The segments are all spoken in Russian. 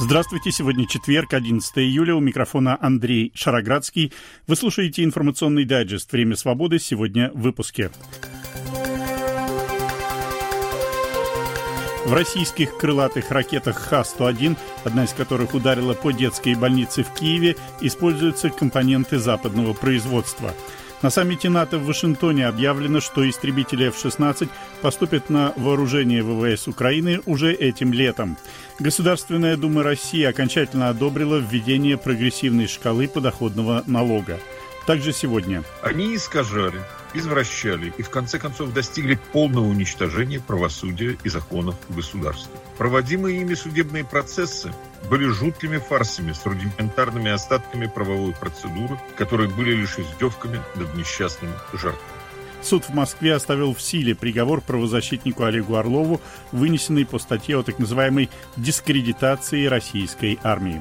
Здравствуйте, сегодня четверг, 11 июля, у микрофона Андрей Шароградский. Вы слушаете информационный дайджест «Время свободы», сегодня в выпуске. В российских крылатых ракетах Х-101, одна из которых ударила по детской больнице в Киеве, используются компоненты западного производства. На саммите НАТО в Вашингтоне объявлено, что истребители F-16 поступят на вооружение ВВС Украины уже этим летом. Государственная Дума России окончательно одобрила введение прогрессивной шкалы подоходного налога. Также сегодня. Они искажали, извращали и в конце концов достигли полного уничтожения правосудия и законов в государстве. Проводимые ими судебные процессы были жуткими фарсами с рудиментарными остатками правовой процедуры, которые были лишь издевками над несчастными жертвами. Суд в Москве оставил в силе приговор правозащитнику Олегу Орлову, вынесенный по статье о так называемой дискредитации российской армии.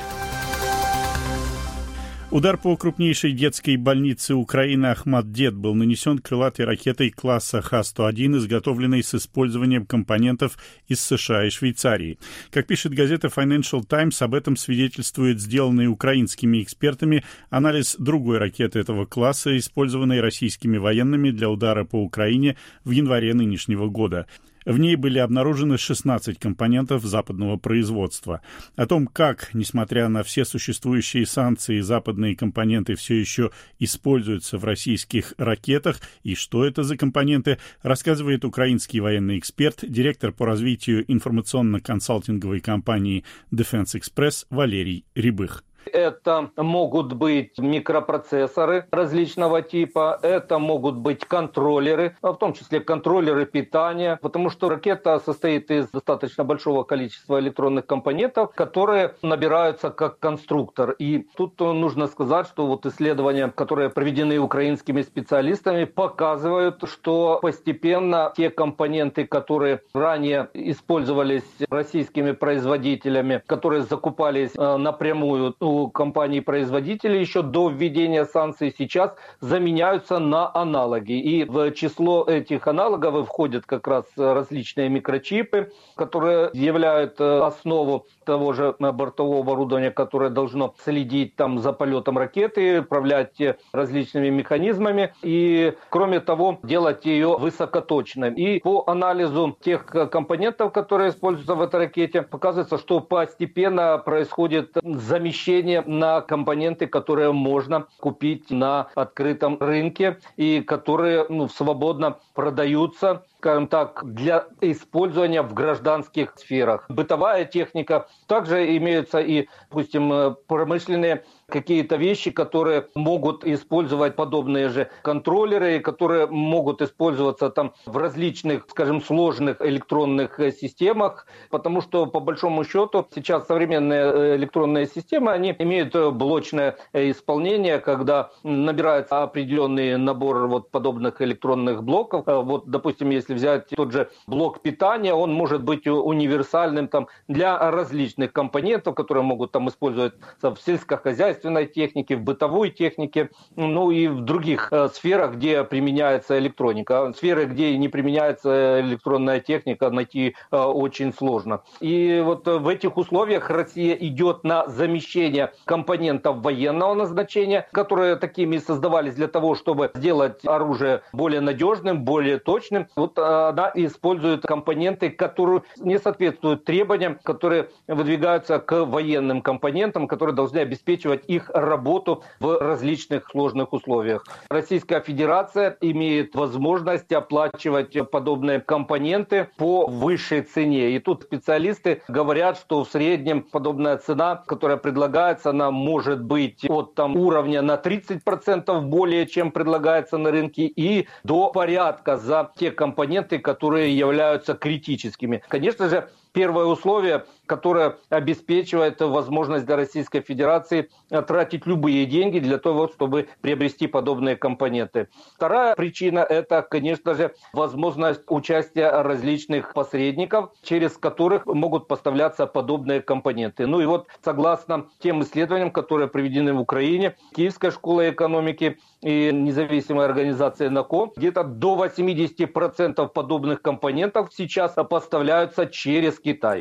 Удар по крупнейшей детской больнице Украины Ахмат-Дет был нанесен крылатой ракетой класса Х-101, изготовленной с использованием компонентов из США и Швейцарии. Как пишет газета Financial Times, об этом свидетельствует сделанный украинскими экспертами анализ другой ракеты этого класса, использованной российскими военными для удара по Украине в январе нынешнего года. В ней были обнаружены 16 компонентов западного производства. О том, как, несмотря на все существующие санкции, западные компоненты все еще используются в российских ракетах и что это за компоненты, рассказывает украинский военный эксперт, директор по развитию информационно-консалтинговой компании Defense Express Валерий Рябых. Это могут быть микропроцессоры различного типа, это могут быть контроллеры, в том числе контроллеры питания, потому что ракета состоит из достаточно большого количества электронных компонентов, которые набираются как конструктор. И тут нужно сказать, что вот исследования, которые проведены украинскими специалистами, показывают, что постепенно те компоненты, которые ранее использовались российскими производителями, которые закупались напрямую у компаний-производителей еще до введения санкций, сейчас заменяются на аналоги. И в число этих аналогов входят как раз различные микрочипы, которые являют основу того же бортового оборудования, которое должно следить там за полетом ракеты, управлять различными механизмами и, кроме того, делать ее высокоточной. И по анализу тех компонентов, которые используются в этой ракете, показывается, что постепенно происходит замещение на компоненты, которые можно купить на открытом рынке и которые свободно продаются, скажем так, для использования в гражданских сферах. Бытовая техника. Также имеются и, допустим, промышленные какие-то вещи, которые могут использовать подобные же контроллеры, которые могут использоваться там в различных, скажем, сложных электронных системах, потому что, по большому счету, сейчас современные электронные системы, они имеют блочное исполнение, когда набирается определенный набор вот подобных электронных блоков. Вот, допустим, если взять тот же блок питания, он может быть универсальным там для различных компонентов, которые могут там использоваться в сельскохозяйственной технике, в бытовой технике, ну и в других сферах, где применяется электроника. Сферы, где не применяется электронная техника, найти очень сложно. И вот в этих условиях Россия идет на замещение компонентов военного назначения, которые такими создавались для того, чтобы сделать оружие более надежным, более точным. Вот она использует компоненты, которые не соответствуют требованиям, которые выдвигаются к военным компонентам, которые должны обеспечивать их работу в различных сложных условиях. Российская Федерация имеет возможность оплачивать подобные компоненты по высшей цене. И тут специалисты говорят, что в среднем подобная цена, которая предлагается, она может быть от уровня на 30% более, чем предлагается на рынке, и до порядка за те компоненты, которые являются критическими. Конечно же, первое условие, которое обеспечивает возможность для Российской Федерации тратить любые деньги для того, чтобы приобрести подобные компоненты. Вторая причина – это, конечно же, возможность участия различных посредников, через которых могут поставляться подобные компоненты. Ну и вот, согласно тем исследованиям, которые проведены в Украине, Киевской школой экономики и независимой организацией НАКО, где-то до 80% подобных компонентов сейчас поставляются через Китай.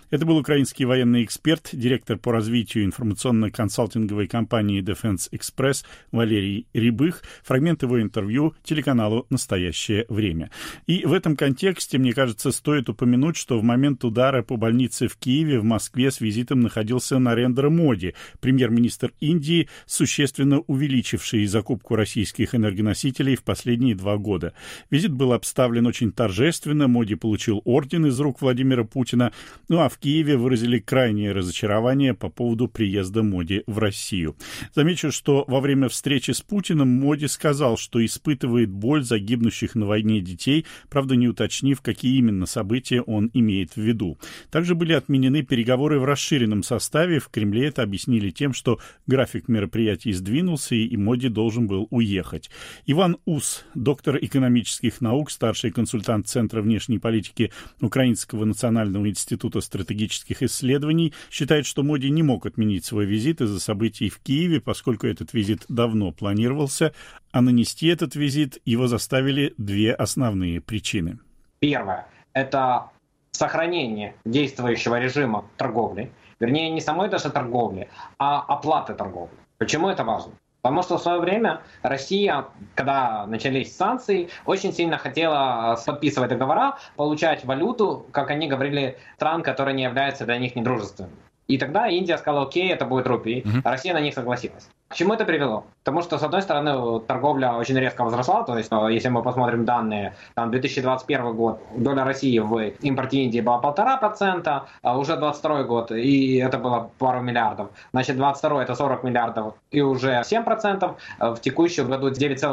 Это был украинский военный эксперт, директор по развитию информационно-консалтинговой компании Defense Express Валерий Рябых. Фрагмент его интервью телеканалу «Настоящее время». И в этом контексте, мне кажется, стоит упомянуть, что в момент удара по больнице в Киеве в Москве с визитом находился Нарендра Моди, премьер-министр Индии, существенно увеличивший закупку российских энергоносителей в последние 2 года. Визит был обставлен очень торжественно, Моди получил орден из рук Владимира Путина, ну а в Киеве выразили крайнее разочарование по поводу приезда Моди в Россию. Замечу, что во время встречи с Путиным Моди сказал, что испытывает боль за гибнущих на войне детей, правда не уточнив, какие именно события он имеет в виду. Также были отменены переговоры в расширенном составе. В Кремле это объяснили тем, что график мероприятий сдвинулся и Моди должен был уехать. Иван Ус, доктор экономических наук, старший консультант Центра внешней политики Украинского национального института стратегических исследований, считает, что Моди не мог отменить свой визит из-за событий в Киеве, поскольку этот визит давно планировался, а нанести этот визит его заставили 2 основные причины. Первое – это сохранение действующего режима торговли, вернее, не самой даже торговли, а оплаты торговли. Почему это важно? Потому что в свое время Россия, когда начались санкции, очень сильно хотела подписывать договора, получать валюту, как они говорили, стран, которые не являются для них недружественными. И тогда Индия сказала, окей, это будет рупии, а Россия на них согласилась. К чему это привело? Потому что, с одной стороны, торговля очень резко возросла, то есть, если мы посмотрим данные, там, 2021 год, доля России в импорте Индии была 1,5%, а уже 2022 год, и это было пару миллиардов. Значит, 2022 это 40 миллиардов и уже 7%, в текущем году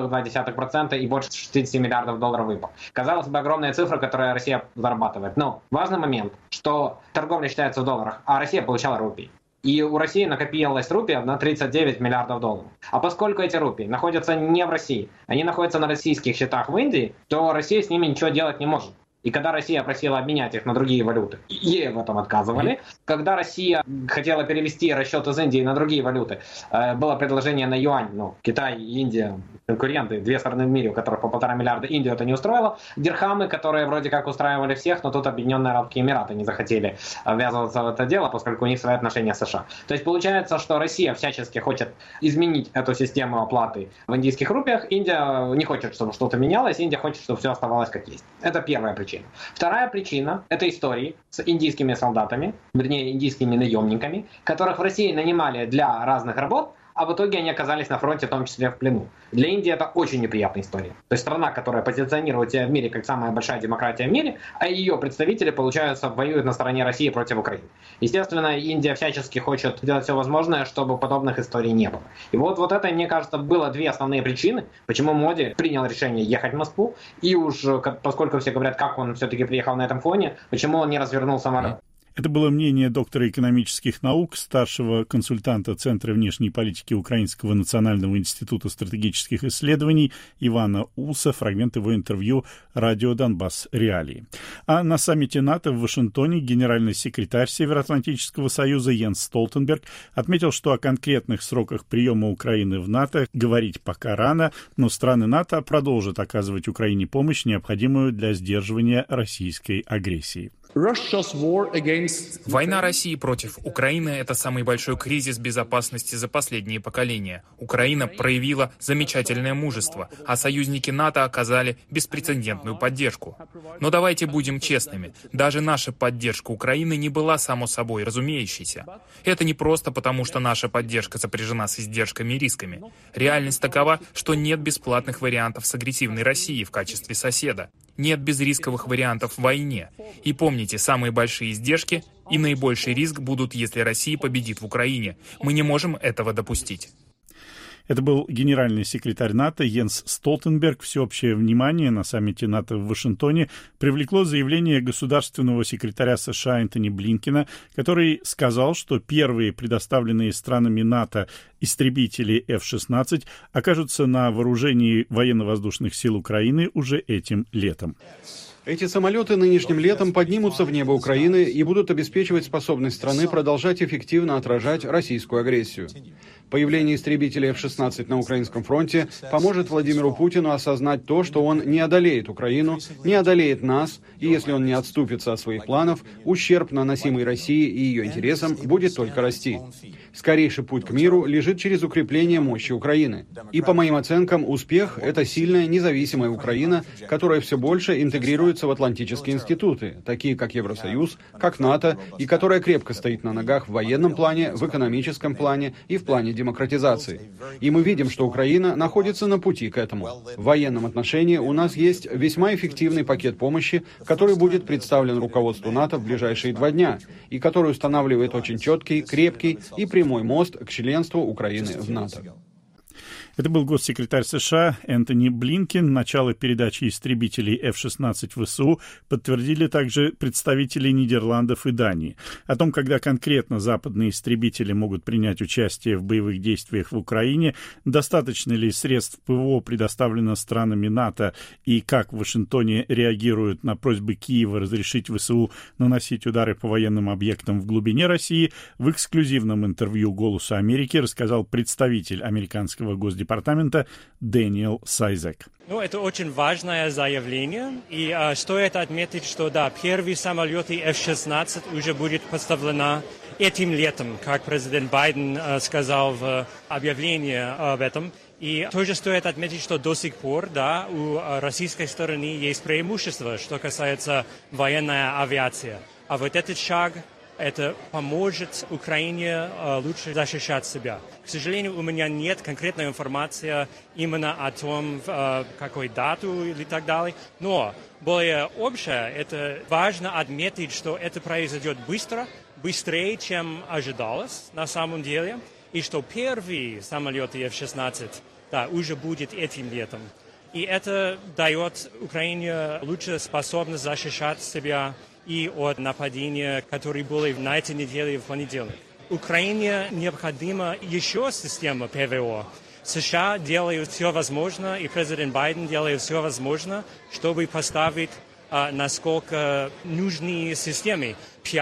9,2% и больше 60 миллиардов долларов выпал. Казалось бы, огромная цифра, которую Россия зарабатывает. Но важный момент, что торговля считается в долларах, а Россия получала рупии. И у России накопилась рупия на 39 миллиардов долларов. А поскольку эти рупии находятся не в России, они находятся на российских счетах в Индии, то Россия с ними ничего делать не может. И когда Россия просила обменять их на другие валюты, ей в этом отказывали. Когда Россия хотела перевести расчет из Индии на другие валюты, было предложение на юань. Китай и Индия конкуренты, 2 страны в мире, у которых по 1,5 миллиарда, Индию это не устроило. Дирхамы, которые вроде как устраивали всех, но тут Объединенные Арабские Эмираты не захотели ввязываться в это дело, поскольку у них свои отношения с США. То есть получается, что Россия всячески хочет изменить эту систему оплаты в индийских рупиях. Индия не хочет, чтобы что-то менялось, Индия хочет, чтобы все оставалось как есть. Это первая причина. Вторая причина – это истории с индийскими солдатами, вернее, индийскими наемниками, которых в России нанимали для разных работ, а в итоге они оказались на фронте, в том числе в плену. Для Индии это очень неприятная история. То есть страна, которая позиционирует себя в мире как самая большая демократия в мире, а ее представители, получается, воюют на стороне России против Украины. Естественно, Индия всячески хочет делать все возможное, чтобы подобных историй не было. И вот это, мне кажется, было 2 основные причины, почему Моди принял решение ехать в Москву. И уж, поскольку все говорят, как он все-таки приехал на этом фоне, почему он не развернул самолет. Это было мнение доктора экономических наук, старшего консультанта Центра внешней политики Украинского национального института стратегических исследований Ивана Уса, фрагмент его интервью «Радио Донбасс. Реалии». А на саммите НАТО в Вашингтоне генеральный секретарь Североатлантического союза Йенс Столтенберг отметил, что о конкретных сроках приема Украины в НАТО говорить пока рано, но страны НАТО продолжат оказывать Украине помощь, необходимую для сдерживания российской агрессии. Война России против Украины – это самый большой кризис безопасности за последние поколения. Украина проявила замечательное мужество, а союзники НАТО оказали беспрецедентную поддержку. Но давайте будем честными, даже наша поддержка Украины не была само собой разумеющейся. Это не просто потому, что наша поддержка сопряжена с издержками и рисками. Реальность такова, что нет бесплатных вариантов с агрессивной Россией в качестве соседа. Нет безрисковых вариантов в войне. И помните, самые большие издержки и наибольший риск будут, если Россия победит в Украине. Мы не можем этого допустить. Это был генеральный секретарь НАТО Йенс Столтенберг. Всеобщее внимание на саммите НАТО в Вашингтоне привлекло заявление государственного секретаря США Энтони Блинкена, который сказал, что первые предоставленные странами НАТО истребители F-16 окажутся на вооружении военно-воздушных сил Украины уже этим летом. Эти самолеты нынешним летом поднимутся в небо Украины и будут обеспечивать способность страны продолжать эффективно отражать российскую агрессию. Появление истребителей F-16 на украинском фронте поможет Владимиру Путину осознать то, что он не одолеет Украину, не одолеет нас, и если он не отступится от своих планов, ущерб, наносимый России и ее интересам, будет только расти. Скорейший путь к миру лежит через укрепление мощи Украины. И, по моим оценкам, успех — это сильная, независимая Украина, которая все больше интегрируется в атлантические институты, такие как Евросоюз, как НАТО, и которая крепко стоит на ногах в военном плане, в экономическом плане и в плане демократизации. И мы видим, что Украина находится на пути к этому. В военном отношении у нас есть весьма эффективный пакет помощи, который будет представлен руководству НАТО в ближайшие 2 дня, и который устанавливает очень четкий, крепкий и прямой мост к членству Украины в НАТО. Это был госсекретарь США Энтони Блинкен. Начало передачи истребителей F-16 ВСУ подтвердили также представители Нидерландов и Дании. О том, когда конкретно западные истребители могут принять участие в боевых действиях в Украине, достаточно ли средств ПВО предоставлено странами НАТО и как в Вашингтоне реагируют на просьбы Киева разрешить ВСУ наносить удары по военным объектам в глубине России, в эксклюзивном интервью «Голосу Америки» рассказал представитель американского Госдепартамента Дэниел Сайзек. Это очень важное заявление, и стоит отметить, что первые самолеты F-16 уже будут поставлены этим летом, как президент Байден сказал в объявлении об этом. И тоже стоит отметить, что до сих пор, у российской стороны есть преимущество, что касается военной авиации. А вот этот шаг, это поможет Украине лучше защищать себя. К сожалению, у меня нет конкретной информации именно о том, какой дату или так далее. Но более общее, это важно отметить, что это произойдет быстрее, чем ожидалось на самом деле, и что первые самолеты F-16 уже будет этим летом. И это дает Украине лучшую способность защищать себя и от нападения, которые были на этой неделе в понедельник. Украине необходима еще система ПВО. США делают все возможное, и президент Байден делает все возможное, чтобы поставить насколько нужные системы.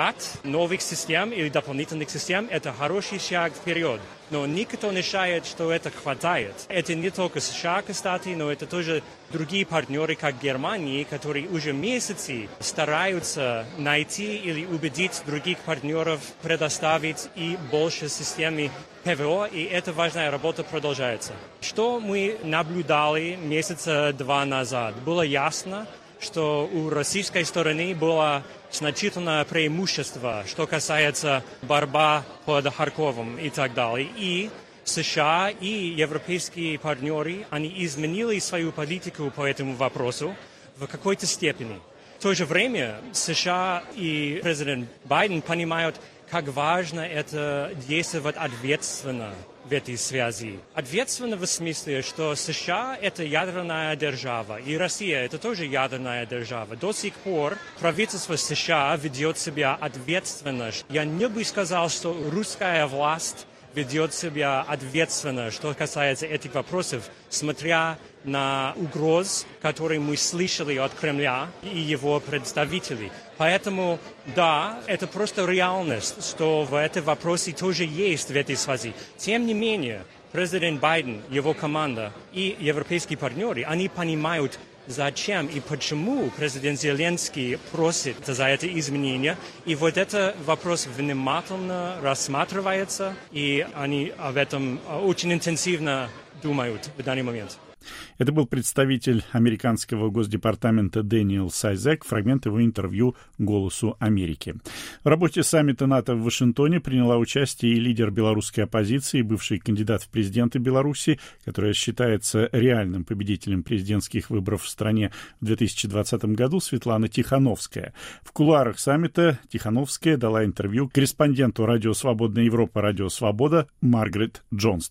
5 новых систем или дополнительных систем – это хороший шаг вперед. Но никто не считает, что это хватает. Это не только США, кстати, но это тоже другие партнеры, как Германия, которые уже месяцы стараются найти или убедить других партнеров предоставить и больше системы ПВО, и эта важная работа продолжается. Что мы наблюдали месяца 2 назад? Было ясно, что у российской стороны было значительное преимущество, что касается борьбы под Харьковом и так далее. И США и европейские партнеры, они изменили свою политику по этому вопросу в какой-то степени. В то же время США и президент Байден понимают, как важно это действовать ответственно в этой связи. Ответственно в смысле, что США – это ядерная держава, и Россия – это тоже ядерная держава. До сих пор правительство США ведет себя ответственно. Я не бы сказал, что русская власть ведет себя ответственно, что касается этих вопросов, смотря на угрозы, которые мы слышали от Кремля и его представителей. Поэтому, это просто реальность, что в этом вопросе тоже есть в этой связи. Тем не менее, президент Байден, его команда и европейские партнеры, они понимают, зачем и почему президент Зеленский просит за это изменение. И вот этот вопрос внимательно рассматривается, и они об этом очень интенсивно думают в данный момент. Это был представитель американского Госдепартамента Дэниел Сайзек, фрагмент его интервью «Голосу Америки». В работе саммита НАТО в Вашингтоне приняла участие и лидер белорусской оппозиции, бывший кандидат в президенты Беларуси, которая считается реальным победителем президентских выборов в стране в 2020 году, Светлана Тихановская. В кулуарах саммита Тихановская дала интервью корреспонденту радио «Свободная Европа», радио «Свобода» Маргарет Джонстон.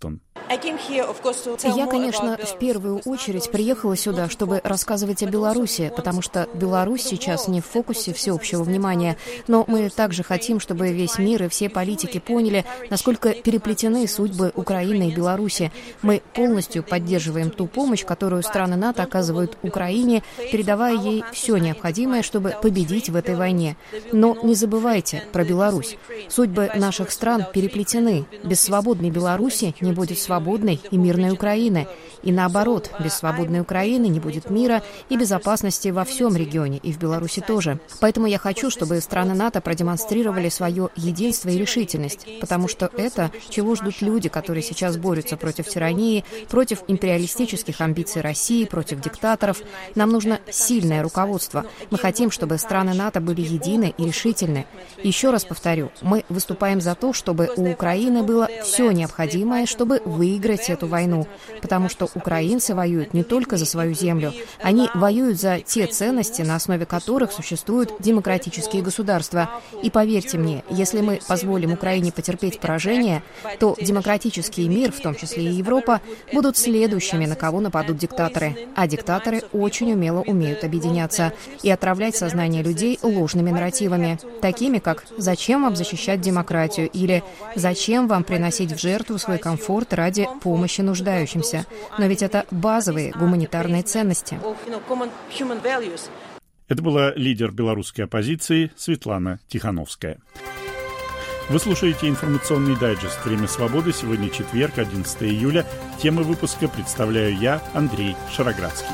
Я, конечно, в первую очередь приехала сюда, чтобы рассказывать о Беларуси, потому что Беларусь сейчас не в фокусе всеобщего внимания. Но мы также хотим, чтобы весь мир и все политики поняли, насколько переплетены судьбы Украины и Беларуси. Мы полностью поддерживаем ту помощь, которую страны НАТО оказывают Украине, передавая ей все необходимое, чтобы победить в этой войне. Но не забывайте про Беларусь. Судьбы наших стран переплетены. Без свободной Беларуси не будет свободной и мирной Украины. И наоборот, без свободной Украины не будет мира и безопасности во всем регионе, и в Беларуси тоже. Поэтому я хочу, чтобы страны НАТО продемонстрировали свое единство и решительность, потому что это, чего ждут люди, которые сейчас борются против тирании, против империалистических амбиций России, против диктаторов. Нам нужно сильное руководство. Мы хотим, чтобы страны НАТО были едины и решительны. Еще раз повторю, мы выступаем за то, чтобы у Украины было все необходимое, чтобы выиграть эту войну, потому что украинцы воюют не только за свою землю, они воюют за те ценности, на основе которых существуют демократические государства. И поверьте мне, если мы позволим Украине потерпеть поражение, то демократический мир, в том числе и Европа, будут следующими, на кого нападут диктаторы. А диктаторы очень умело умеют объединяться и отравлять сознание людей ложными нарративами, такими как «Зачем вам защищать демократию?» или «Зачем вам приносить в жертву свой комфорт ради помощи нуждающимся?» Но ведь это базовые гуманитарные ценности. Это была лидер белорусской оппозиции Светлана Тихановская. Вы слушаете информационный дайджест «Время свободы». Сегодня четверг, 11 июля. Темы выпуска представляю я, Андрей Шароградский.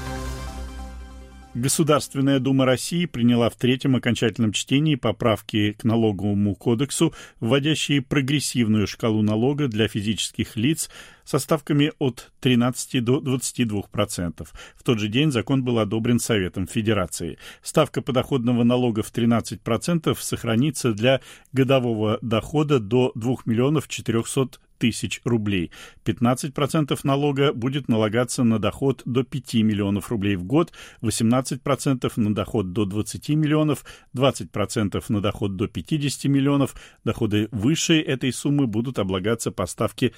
Государственная Дума России приняла в третьем окончательном чтении поправки к налоговому кодексу, вводящие прогрессивную шкалу налога для физических лиц со ставками от 13 до 22%. В тот же день закон был одобрен Советом Федерации. Ставка подоходного налога в 13% сохранится для годового дохода до 2 400 000 рублей. 15% налога будет налагаться на доход до 5 миллионов рублей в год, 18% на доход до 20 миллионов, 20% на доход до 50 миллионов. Доходы выше этой суммы будут облагаться по ставке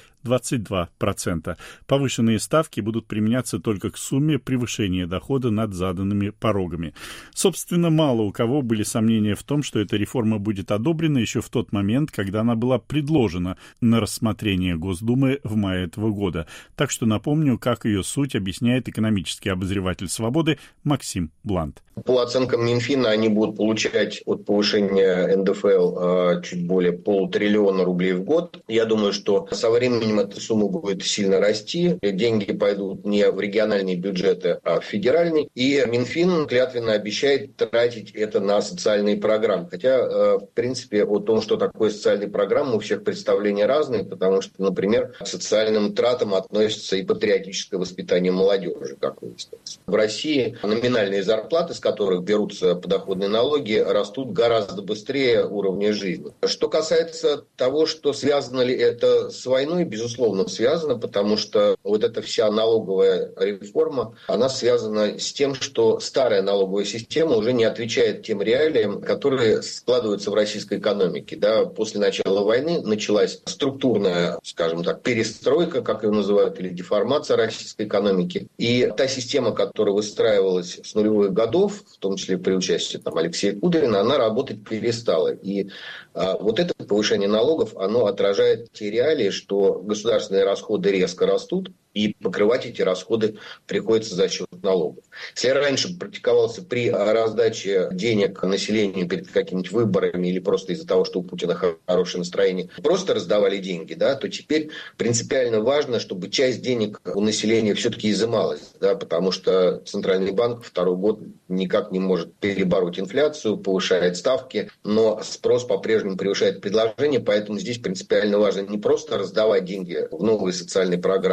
22%. Повышенные ставки будут применяться только к сумме превышения дохода над заданными порогами. Собственно, мало у кого были сомнения в том, что эта реформа будет одобрена еще в тот момент, когда она была предложена на рассмотрение Госдумы в мае этого года. Так что напомню, как ее суть объясняет экономический обозреватель «Свободы» Максим Блант. По оценкам Минфина, они будут получать от повышения НДФЛ чуть более 500 000 рублей в год. Я думаю, что со временем эта сумма будет сильно расти. Деньги пойдут не в региональные бюджеты, а в федеральные. И Минфин клятвенно обещает тратить это на социальные программы. Хотя, в принципе, о том, что такое социальные программы, у всех представления разные, потому что, например, к социальным тратам относится и патриотическое воспитание молодежи, как выяснилось. В России номинальные зарплаты, с которых берутся подоходные налоги, растут гораздо быстрее уровня жизни. Что касается того, что связано ли это с войной, безусловно, связано, потому что вот эта вся налоговая реформа, она связана с тем, что старая налоговая система уже не отвечает тем реалиям, которые складываются в российской экономике. Да, после начала войны началась структурная, скажем так, перестройка, как ее называют, или деформация российской экономики. И та система, которая выстраивалась с нулевых годов, в том числе при участии Алексея Кудрина, она работать перестала. И вот это повышение налогов, оно отражает те реалии, что государственные расходы резко растут, и покрывать эти расходы приходится за счет налогов. Если раньше практиковался при раздаче денег населению перед какими-нибудь выборами или просто из-за того, что у Путина хорошее настроение, просто раздавали деньги, да, то теперь принципиально важно, чтобы часть денег у населения все-таки изымалась, да, потому что Центральный банк второй год никак не может перебороть инфляцию, повышает ставки, но спрос по-прежнему превышает предложение, поэтому здесь принципиально важно не просто раздавать деньги в новые социальные программы,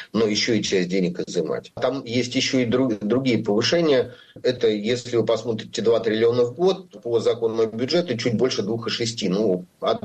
но еще и часть денег изымать. Там есть еще и другие повышения. Это, если вы посмотрите, 2 триллиона в год, по законному бюджету чуть больше 2,6. От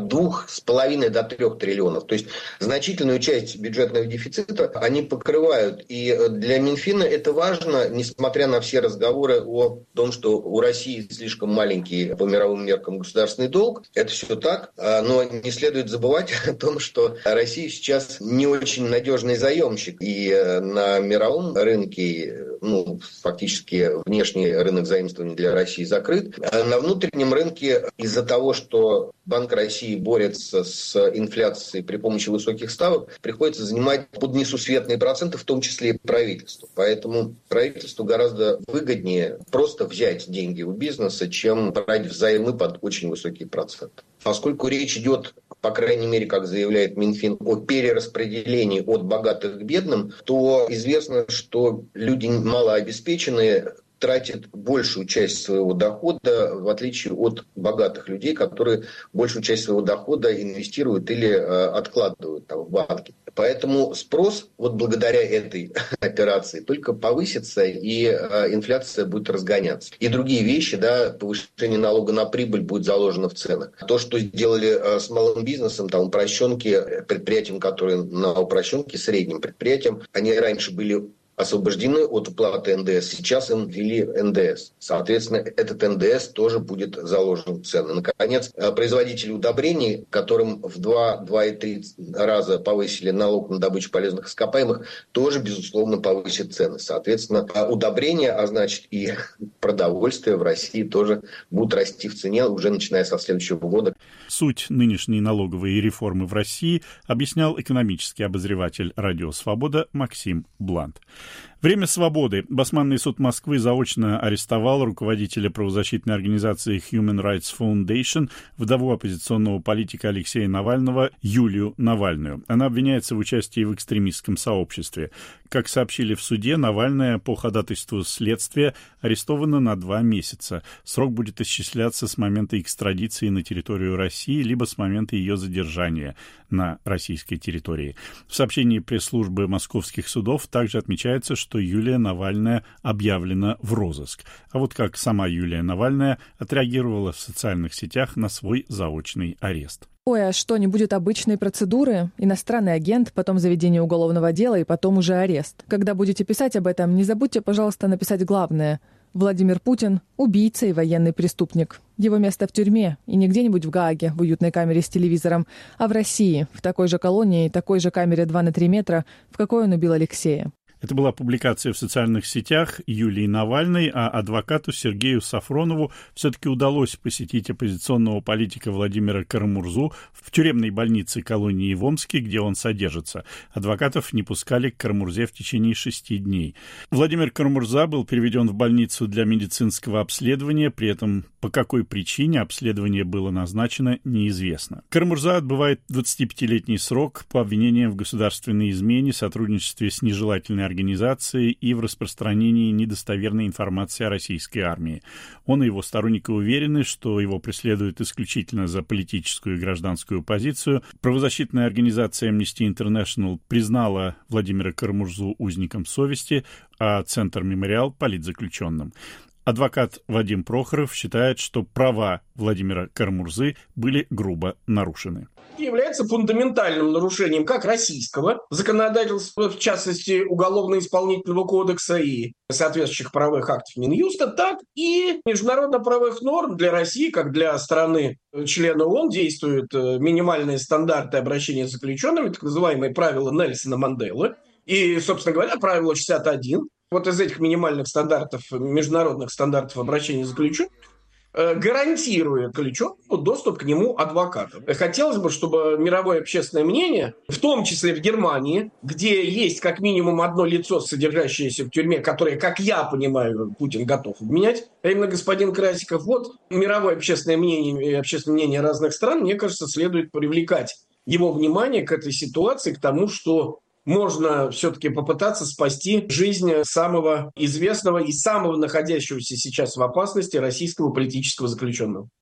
2,5 до 3 триллионов. То есть значительную часть бюджетного дефицита они покрывают. И для Минфина это важно, несмотря на все разговоры о том, что у России слишком маленький по мировым меркам государственный долг. Это все так. Но не следует забывать о том, что Россия сейчас не очень надежный заемщик. И на мировом рынке, фактически внешний рынок заимствований для России закрыт. А на внутреннем рынке из-за того, что Банк России борется с инфляцией при помощи высоких ставок, приходится занимать под несусветные проценты, в том числе и правительству. Поэтому правительству гораздо выгоднее просто взять деньги у бизнеса, чем брать взаймы под очень высокие проценты. Поскольку речь идет, по крайней мере, как заявляет Минфин, о перераспределении от богатых к бедным, то известно, что люди малообеспеченные тратят большую часть своего дохода, в отличие от богатых людей, которые большую часть своего дохода инвестируют или откладывают в банки. Поэтому спрос благодаря этой операции только повысится, и инфляция будет разгоняться. И другие вещи, повышение налога на прибыль будет заложено в ценах. То, что сделали с малым бизнесом, упрощенки, предприятиям, которые на упрощенке, средним предприятиям, они раньше были освобождены от уплаты НДС. Сейчас им ввели НДС. Соответственно, этот НДС тоже будет заложен в цены. Наконец, производители удобрений, которым в 2-2,3 раза повысили налог на добычу полезных ископаемых, тоже, безусловно, повысит цены. Соответственно, удобрения, а значит и продовольствие в России тоже будут расти в цене уже начиная со следующего года. Суть нынешней налоговой реформы в России объяснял экономический обозреватель «Радио Свобода» Максим Блант. Время свободы. Басманный суд Москвы заочно арестовал руководителя правозащитной организации Human Rights Foundation, вдову оппозиционного политика Алексея Навального Юлию Навальную. Она обвиняется в участии в экстремистском сообществе. Как сообщили в суде, Навальная по ходатайству следствия арестована на 2 месяца. Срок будет исчисляться с момента экстрадиции на территорию России, либо с момента ее задержания на российской территории. В сообщении пресс-службы московских судов также отмечается, что Юлия Навальная объявлена в розыск. А вот как сама Юлия Навальная отреагировала в социальных сетях на свой заочный арест. Ой, а что, не будет обычной процедуры? Иностранный агент, потом заведение уголовного дела и потом уже арест. Когда будете писать об этом, не забудьте, пожалуйста, написать главное. Владимир Путин – убийца и военный преступник. Его место в тюрьме, и не где-нибудь в Гааге, в уютной камере с телевизором, а в России, в такой же колонии, такой же камере 2 на 3 метра, в какой он убил Алексея. Это была публикация в социальных сетях Юлии Навальной, а адвокату Сергею Сафронову все-таки удалось посетить оппозиционного политика Владимира Карамурзу в тюремной больнице колонии в Омске, где он содержится. Адвокатов не пускали к Карамурзе в течение 6 дней. Владимир Карамурза был переведен в больницу для медицинского обследования, при этом по какой причине обследование было назначено, неизвестно. Карамурза отбывает 25-летний срок по обвинениям в государственной измене, сотрудничестве с нежелательной организации и в распространении недостоверной информации о российской армии. Он и его сторонники уверены, что его преследуют исключительно за политическую и гражданскую позицию. Правозащитная организация Amnesty International признала Владимира Карамурзу узником совести, а Центр «Мемориал» — политзаключенным. Адвокат Вадим Прохоров считает, что права Владимира Карамурзы были грубо нарушены. Является фундаментальным нарушением как российского законодательства, в частности Уголовно-исполнительного кодекса и соответствующих правовых актов Минюста, так и международно-правовых норм для России, как для страны-члена ООН, действуют минимальные стандарты обращения с заключенными, так называемые правила Нельсона Манделы. И, собственно говоря, правило 61. Вот из этих минимальных стандартов, международных стандартов обращения с заключенными, гарантирует заключенному доступ к нему адвоката. Хотелось бы, чтобы мировое общественное мнение, в том числе в Германии, где есть как минимум одно лицо, содержащееся в тюрьме, которое, как я понимаю, Путин готов обменять, а именно господин Красиков, вот мировое общественное мнение и общественное мнение разных стран, мне кажется, следует привлекать его внимание к этой ситуации, к тому, что можно все-таки попытаться спасти жизнь самого известного и самого находящегося сейчас в опасности российского политического заключенного.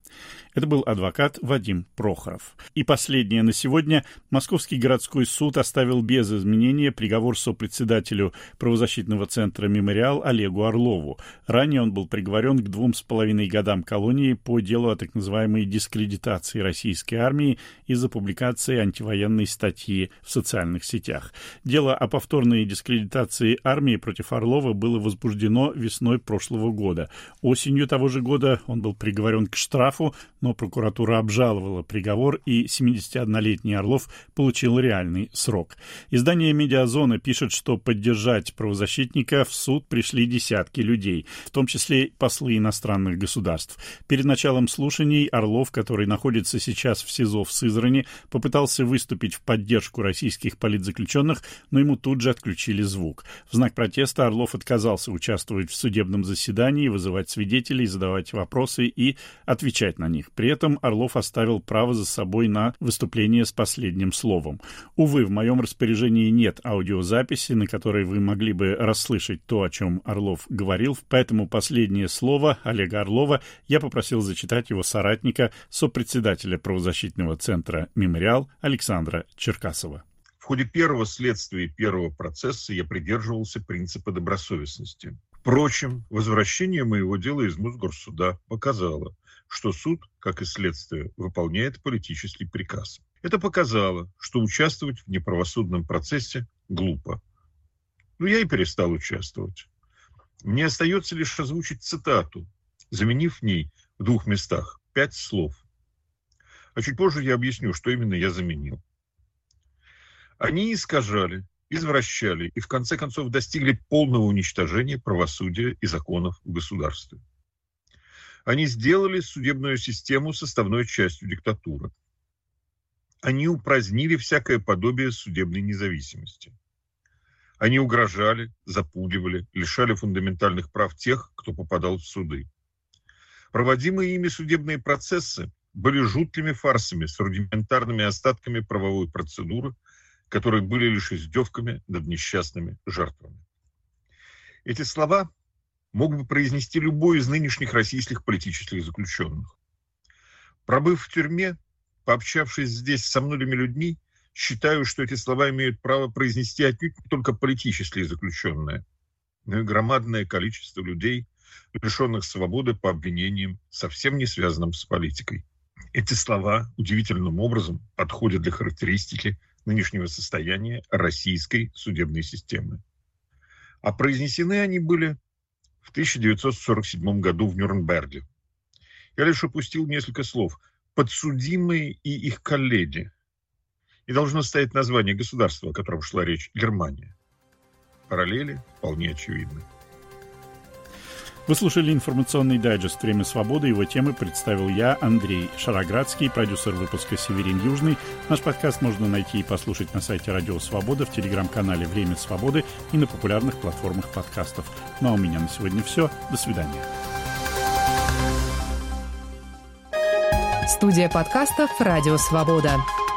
Это был адвокат Вадим Прохоров. И последнее на сегодня. Московский городской суд оставил без изменения приговор сопредседателю правозащитного центра «Мемориал» Олегу Орлову. Ранее он был приговорен к 2,5 годам колонии по делу о так называемой дискредитации российской армии из-за публикации антивоенной статьи в социальных сетях. Дело о повторной дискредитации армии против Орлова было возбуждено весной прошлого года. Осенью того же года он был приговорен к штрафу, но прокуратура обжаловала приговор, и 71-летний Орлов получил реальный срок. Издание «Медиазона» пишет, что поддержать правозащитника в суд пришли десятки людей, в том числе послы иностранных государств. Перед началом слушаний Орлов, который находится сейчас в СИЗО в Сызрани, попытался выступить в поддержку российских политзаключенных, но ему тут же отключили звук. В знак протеста Орлов отказался участвовать в судебном заседании, вызывать свидетелей, задавать вопросы и отвечать на них. При этом Орлов оставил право за собой на выступление с последним словом. Увы, в моем распоряжении нет аудиозаписи, на которой вы могли бы расслышать то, о чем Орлов говорил, поэтому последнее слово Олега Орлова я попросил зачитать его соратника, сопредседателя правозащитного центра «Мемориал» Александра Черкасова. В ходе первого следствия и первого процесса я придерживался принципа добросовестности. Впрочем, возвращение моего дела из Мосгорсуда показало, что суд, как и следствие, выполняет политический приказ. Это показало, что участвовать в неправосудном процессе глупо. Но я и перестал участвовать. Мне остается лишь озвучить цитату, заменив в ней в 2 местах 5 слов. А чуть позже я объясню, что именно я заменил. Они искажали, извращали и в конце концов достигли полного уничтожения правосудия и законов в государстве. Они сделали судебную систему составной частью диктатуры. Они упразднили всякое подобие судебной независимости. Они угрожали, запугивали, лишали фундаментальных прав тех, кто попадал в суды. Проводимые ими судебные процессы были жуткими фарсами с рудиментарными остатками правовой процедуры, которые были лишь издевками над несчастными жертвами. Эти слова мог бы произнести любой из нынешних российских политических заключенных. Пробыв в тюрьме, пообщавшись здесь со многими людьми, считаю, что эти слова имеют право произнести отнюдь не только политические заключенные, но и громадное количество людей, лишенных свободы по обвинениям, совсем не связанным с политикой. Эти слова удивительным образом подходят для характеристики нынешнего состояния российской судебной системы. А произнесены они были в 1947 году в Нюрнберге. Я лишь упустил несколько слов. Подсудимые и их коллеги. И должно стоять название государства, о котором шла речь, Германия. Параллели вполне очевидны. Вы слушали информационный дайджест «Время свободы». Его темы представил я, Андрей Шароградский, продюсер выпуска «Северин Южный». Наш подкаст можно найти и послушать на сайте Радио Свобода, в телеграм-канале «Время свободы» и на популярных платформах подкастов. Ну а у меня на сегодня все. До свидания. Студия подкастов «Радио Свобода».